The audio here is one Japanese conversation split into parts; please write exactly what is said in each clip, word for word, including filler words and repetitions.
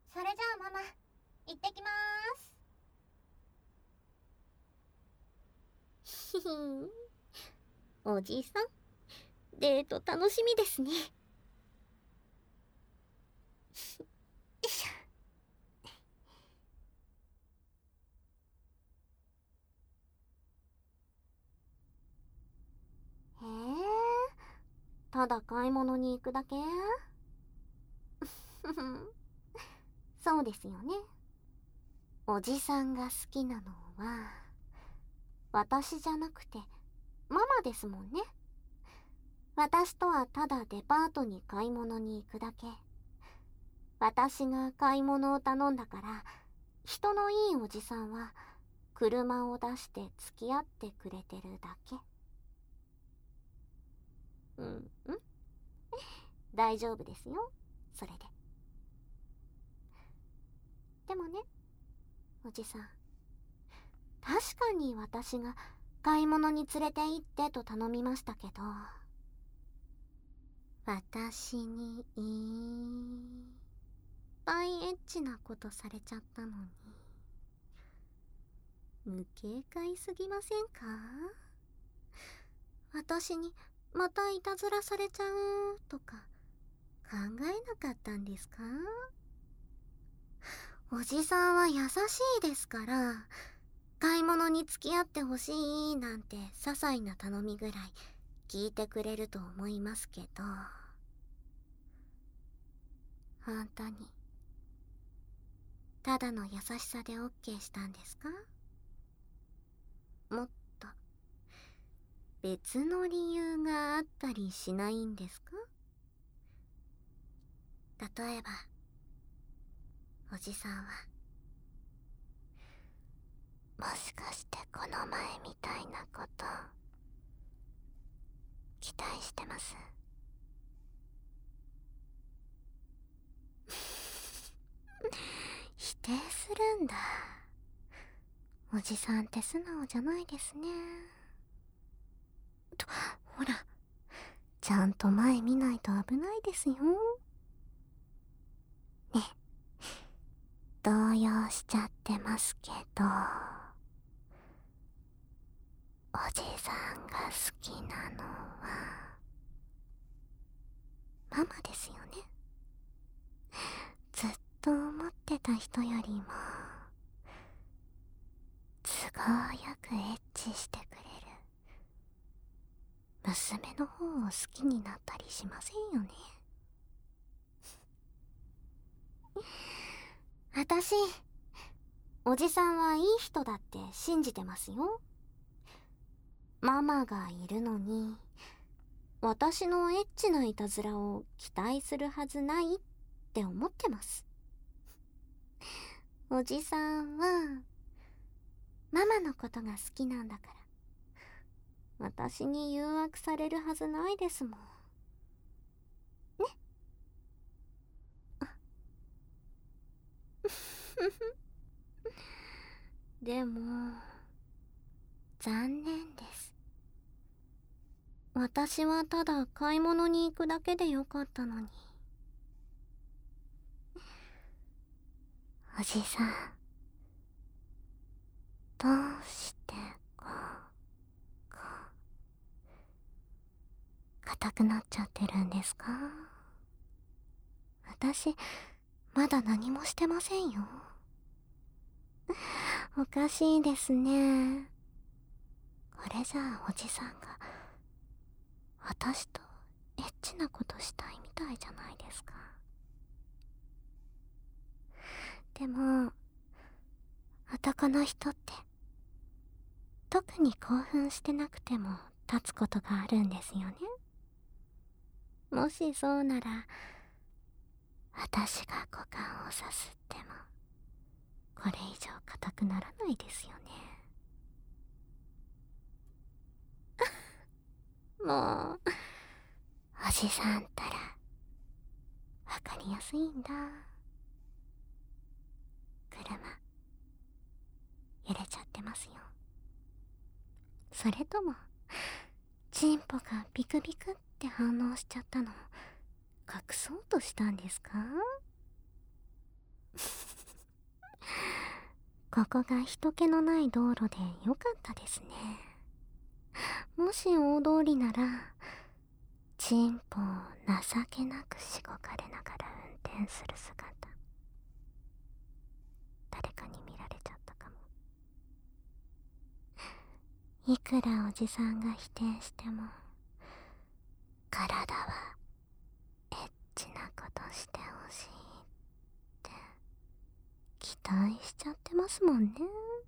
それじゃあママ、行ってきまーす。ひひん。おじさん、デート楽しみですね。よいしょ。へえ、ただ買い物に行くだけ？そうですよね。おじさんが好きなのは私じゃなくてママですもんね。私とはただデパートに買い物に行くだけ。私が買い物を頼んだから、人のいいおじさんは車を出して付き合ってくれてるだけ。うんうん、大丈夫ですよ、それで。でもね、おじさん、確かに私が買い物に連れて行ってと頼みましたけど、私にいっぱいエッチなことされちゃったのに、無警戒すぎませんか？私にまたいたずらされちゃうとか考えなかったんですか？おじさんは優しいですから、買い物に付き合ってほしいなんて些細な頼みぐらい聞いてくれると思いますけど、本当にただの優しさで オーケー したんですか？もっと別の理由があったりしないんですか？例えば、おじさんはもしかしてこの前みたいなこと期待してます？否定するんだ。おじさんって素直じゃないですね。と、ほら、ちゃんと前見ないと危ないですよ。ね、動揺しちゃってますけど、おじさんが好きなのはママですよね。ずっと思ってた人よりも都合よくエッチしてくれる娘の方を好きになったりしませんよね。私、おじさんはいい人だって信じてますよ。ママがいるのに私のエッチないたずらを期待するはずないって思ってます。おじさんはママのことが好きなんだから私に誘惑されるはずないですもんね。でも残念です。私はただ買い物に行くだけでよかったのに。おじさん、どうしてこうこう硬くなっちゃってるんですか？私まだ何もしてませんよ。おかしいですね。これじゃあおじさんが私とエッチなことしたいみたいじゃないですか。でも男の人って特に興奮してなくても立つことがあるんですよね。もしそうなら私が股間をさすってもこれ以上硬くならないですよね。もうおじさんったらわかりやすいんだ。車揺れちゃってますよ。それともチンポがビクビクって反応しちゃったの隠そうとしたんですか？ ここが人気のない道路でよかったですね。もし大通りなら、チンポを情けなくしごかれながら運転する姿、誰かに見られちゃったかも。いくらおじさんが否定しても、体はエッチなことしてほしいって期待しちゃってますもんね。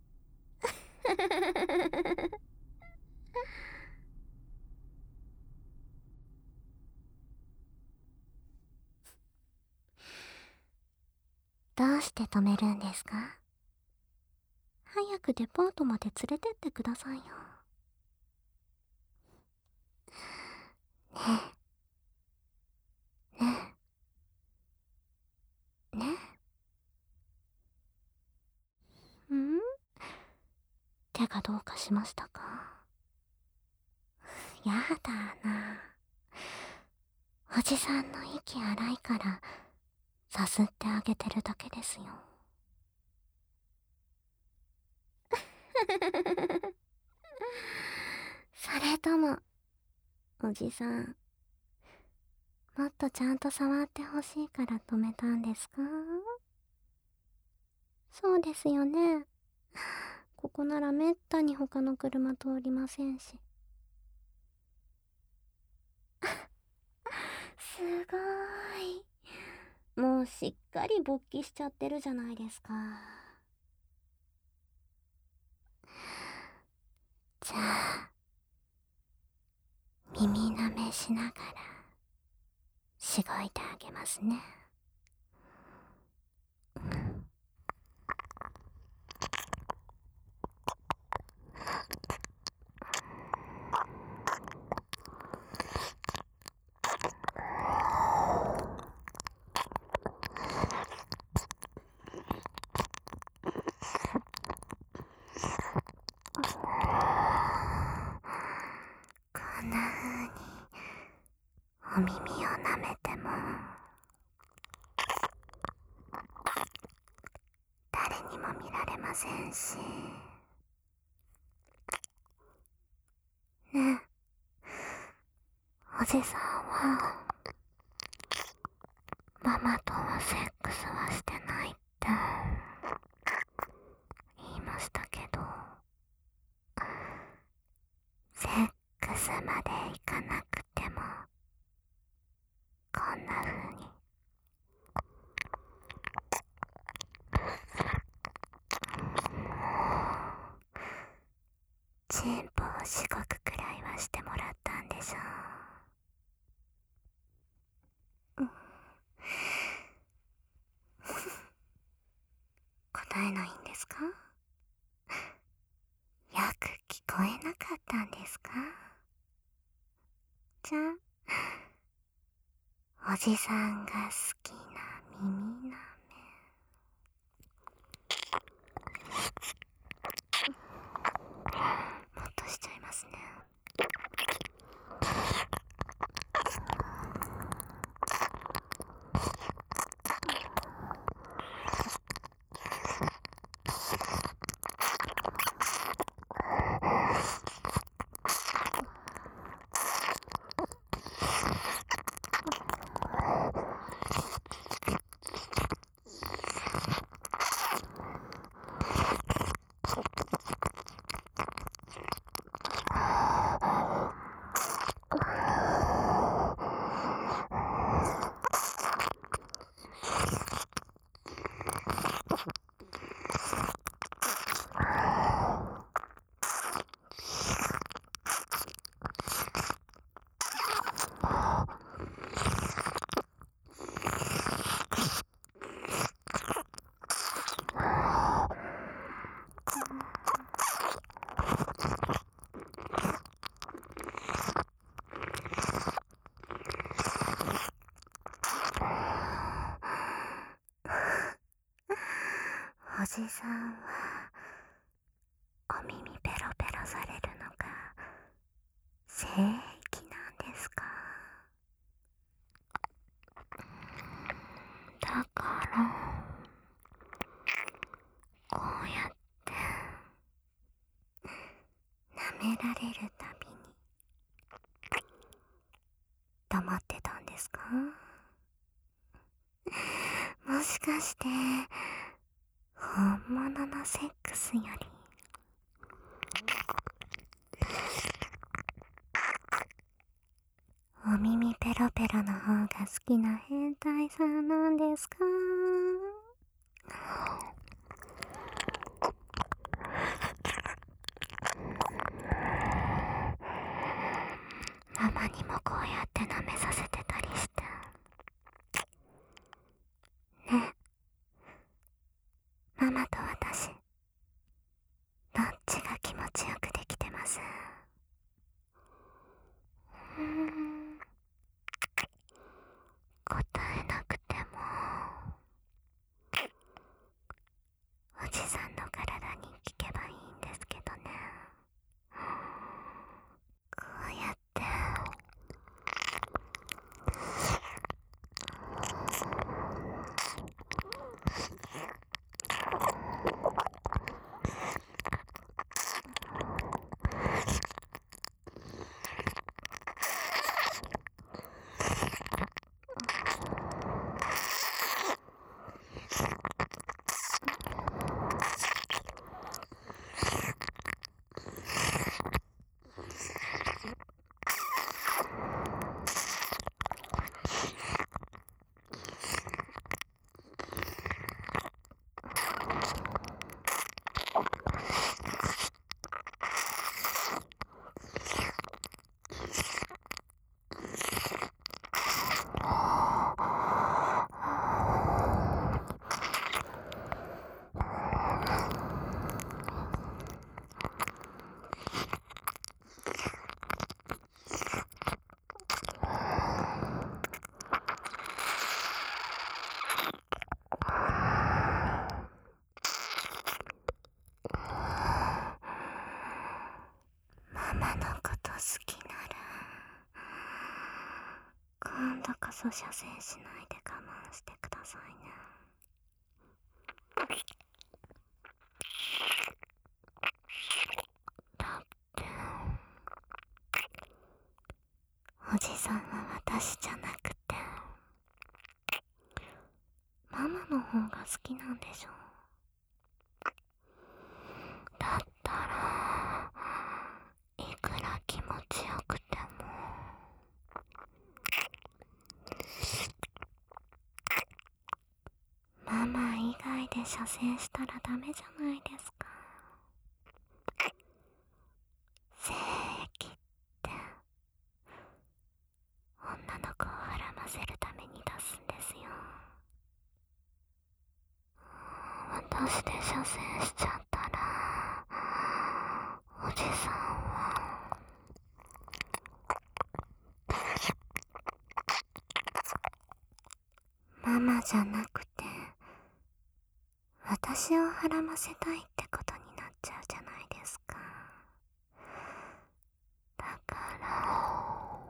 どうして止めるんですか？早くデパートまで連れてってくださいよ。ねえ、ねえ、ねえ。ん？手がどうかしましたか？やだな。おじさんの息荒いからさすってあげてるだけですよ。それとも、おじさん、もっとちゃんと触ってほしいから止めたんですか？そうですよね。ここならめったに他の車通りませんし。すごーい。もうしっかり勃起しちゃってるじゃないですか。じゃあ、耳舐めしながらしごいてあげますね。こんな風にお耳を舐めても誰にも見られませんし。ねえ、おじさんはママとはセックスはしてないって言いましたけど、セックスまでいかなくてもこんな風にチンポをしごくくらいはしてもらったんでしょう。うん、答えないんですか？よく聞こえなかったんですか？じゃあ、おじさんが好きな耳なもっとしちゃいますね。おじさんはお耳ペロペロされるのが正義なんですか？だから出るたびに黙ってたんですか？もしかして本物のセックスよりお耳ペロペロの方が好きな変態さんなんですか？ママにもこうやって舐めさせてたりしてね。ママと私どっちが気持ちよくできてます？うーん答えなくてもおじさんの体に聞けばいいんですけどね。こうやってママのこと好きなら今度こそ射精しないで我慢してくださいね。だっておじさんは私じゃなくてママの方が好きなんでしょ。だったらいくら気持ちよくてもママ以外で射精したらダメじゃないですか。精液って女の子を孕ませるために出すんですよ。私で射精しちゃったらおじさんはママじゃなくて私をはらませたいってことになっちゃうじゃないですか。だから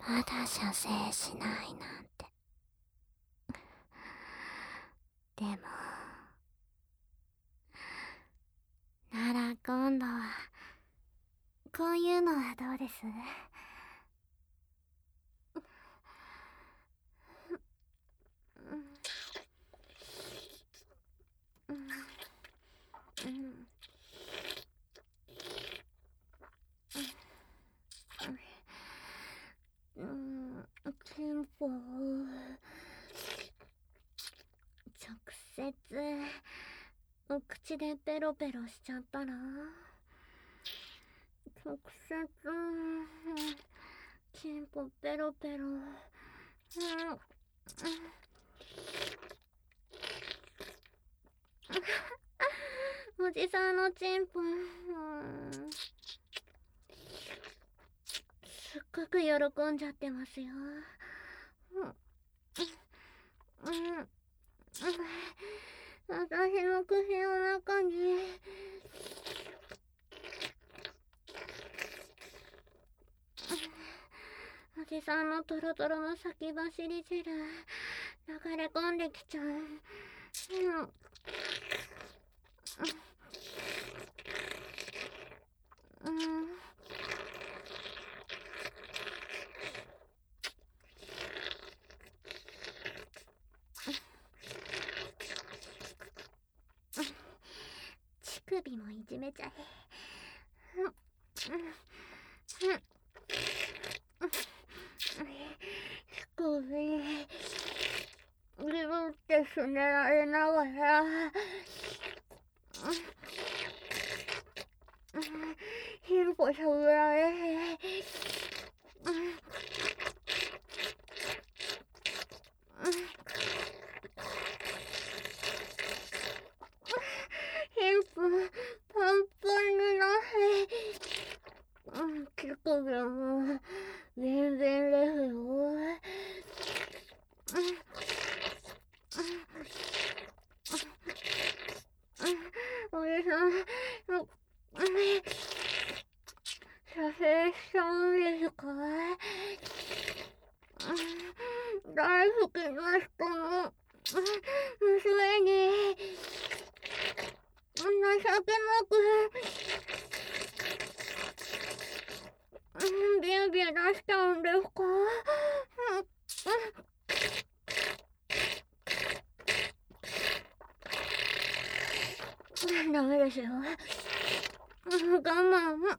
まだ射精しないなんて。でもなら今度はこういうのはどうです？うん、チンポを直接お口でペロペロしちゃったら、直接チンポペロペロ、うん、おじさんのチンポ、うん、すっごく喜んじゃってますよ。うん、うん、私の口の中におじさんのトロトロの先走り汁流れ込んできちゃう。うん、うん、乳首もいじめちゃえ。少しギブってすねられながらチンポしゃぶられ、チンポパンパンになって乳首も全然ですよ。おじさん、射精しちゃうんですか？大好きな人の娘に情けなくビュービュー出しちゃうんですか？ダメですよ。我慢。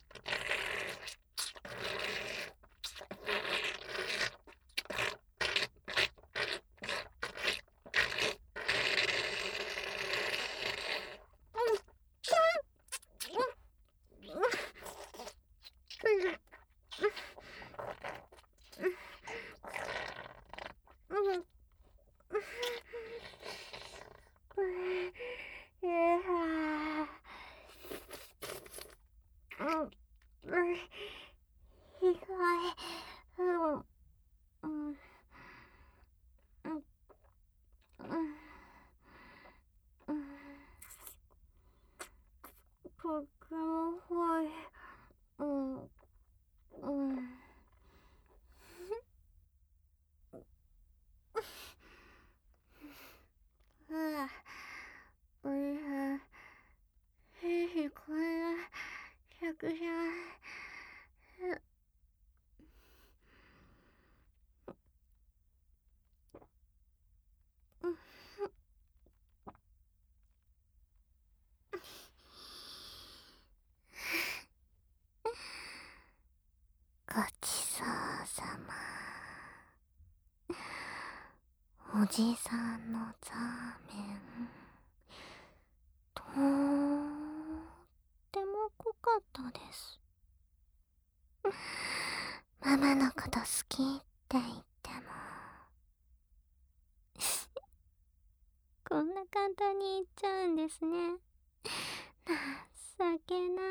とっても怖い。うん、うん。うわ、おじさん、兵士こんな作戦、ごちそうさま。おじさんのザーメン、とっても濃かったです。ママのこと好きって言ってもこんな簡単に言っちゃうんですね。情けない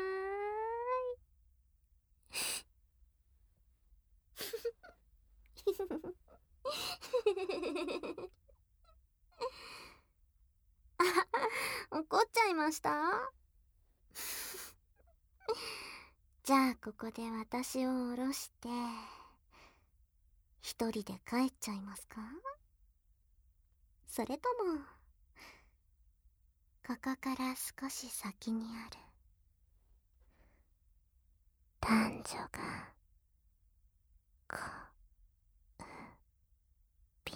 怒っちゃいました？じゃあここで私を下ろして一人で帰っちゃいますか？それとも、ここから少し先にある男女が交尾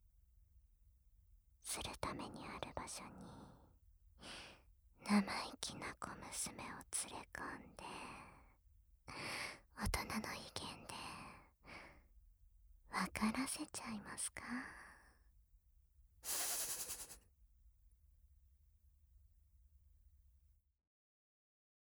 するためにある場所に生意気な小娘を連れ込んで、大人の威厳で分からせちゃいますか？